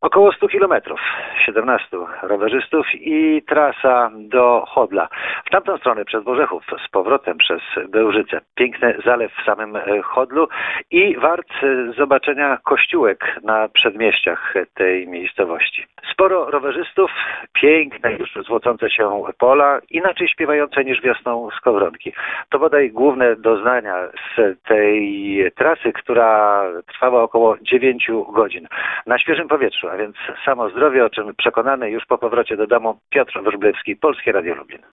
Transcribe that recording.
Około 100 kilometrów, 17 rowerzystów i trasa do Chodla. W tamtą stronę przez Borzechów, z powrotem przez Bełżyce. Piękny zalew w samym Chodlu i wart zobaczenia kościółek na przedmieściach tej miejscowości. Sporo rowerzystów, piękne już złocące się pola, inaczej śpiewające niż wiosną skowronki. To bodaj główne doznania z tej trasy, która trwała około 9 godzin. Na świeżym powietrzu, a więc samo zdrowie, o czym przekonany już po powrocie do domu Piotr Wróblewski, Polskie Radio Lublin.